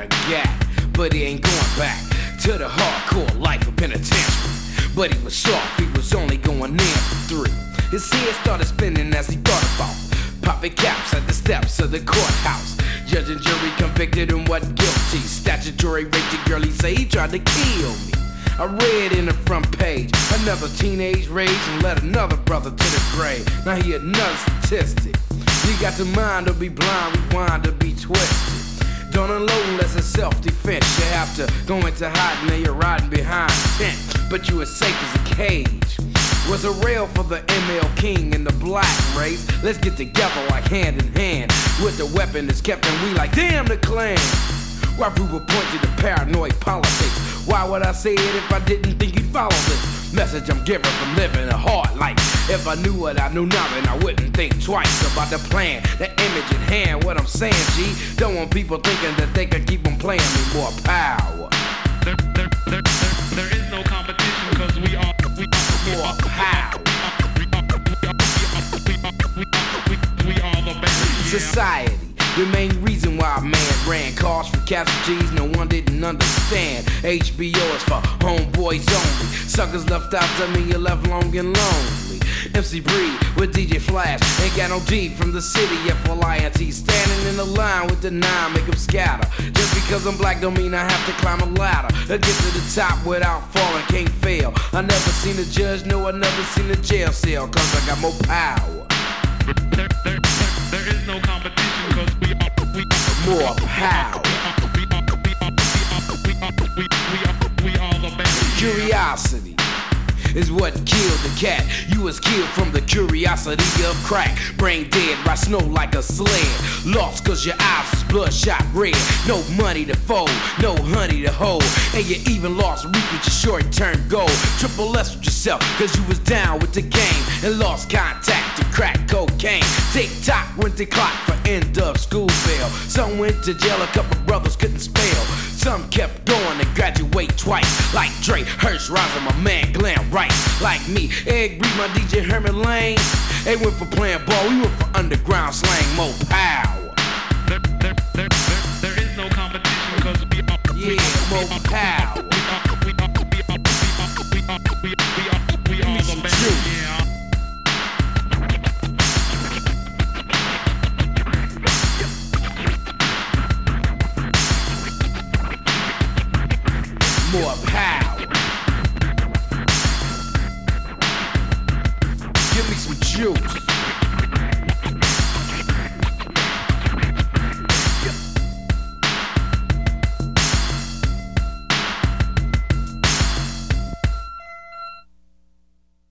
a gat, but he ain't going back to the hardcore life of penitentiary. But he was soft, he was only going in for 3. His head started spinning as he thought about popping caps at the steps of the courthouse. Judge and jury convicted him what guilty. Statutory rape the girl, he say he tried to kill me. I read in the front page, another teenage rage and led another brother to the grave. Now he another statistic. You got the mind to be blind, rewind to be twisted. Don't unload unless it's self-defense. You have to go into hiding and you're riding behind a tent, but you as safe as a cage. Was a rail for the ML King and the black race. Let's get together like hand in hand. With the weapon that's kept and we like damn the Klan. Why people point to the paranoid politics? Why would I say it if I didn't think you'd follow this message I'm giving from living a hard life? If I knew what I knew now, then I wouldn't think twice about the plan, the image at hand. What I'm saying, G, don't want people thinking that they can keep on playing me. More power. There is no competition because we are more power. We are the best. Society. The main reason why a man ran cars for casualties no one didn't understand. HBO is for homeboys only. Suckers left out to me, you left long and lonely. MC Breed with DJ Flash. Ain't got no D from the city, FLINT. Standing in the line with the 9, make them scatter. Just because I'm black don't mean I have to climb a ladder. I get to the top without falling, can't fail. I never seen a judge, no, I never seen a jail cell. Cause I got more power. There is no competition because we are more power. We are the best. Curiosity is what killed the cat. You was killed from the curiosity of crack. Brain dead, ride snow like a sled. Lost cause your eyes was bloodshot red. No money to fold, no honey to hold. And you even lost reach with your short-term goal. Triple S with yourself cause you was down with the game. And lost contact to crack cocaine. Tick-tock went the clock for end of school bell. Some went to jail, a couple brothers couldn't spell. Some kept going and graduate twice. Like Dre, Hirsch, Rosin, my man Glenn Rice. Like me, Egg Reed, my DJ Herman Lane. They went for playing ball, we went for underground slang. More power. There is no competition because we are more power. We are the best. Yeah. More power. Give me some juice.